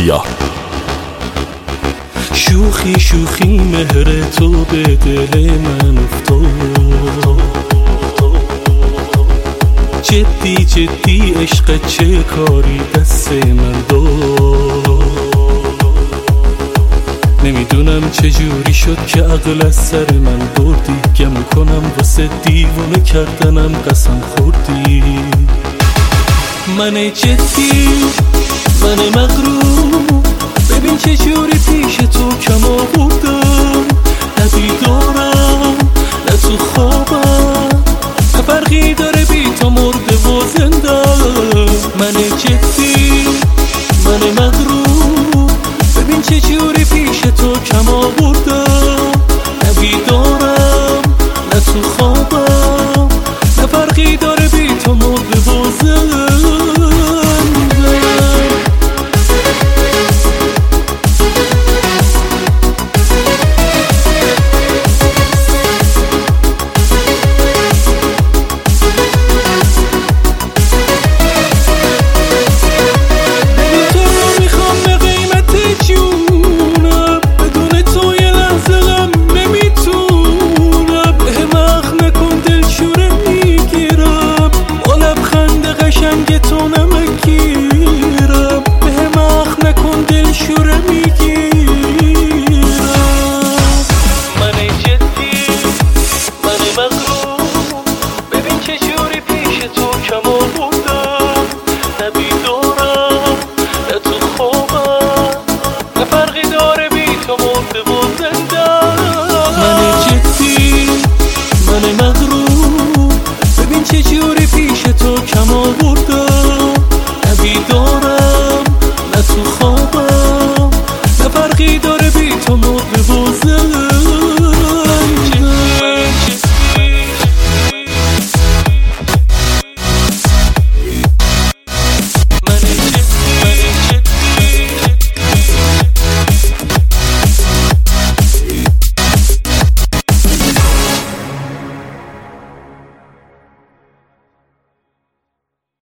بیا. شوخی شوخی مهر تو به دل من افتاد، جدی جدی عشق چه کاری دست من داد. نمیدونم چجوری شد که عقل از سر من بردی، گم کنم واسه دیوونه کردنم قسم خوردی. من جدی من مغرور، ببین چجوری پیش تو کم آوردم. نه بیدارم نه تو خوابم، نه فرقی داره بی تو مرده و زنده. من جدی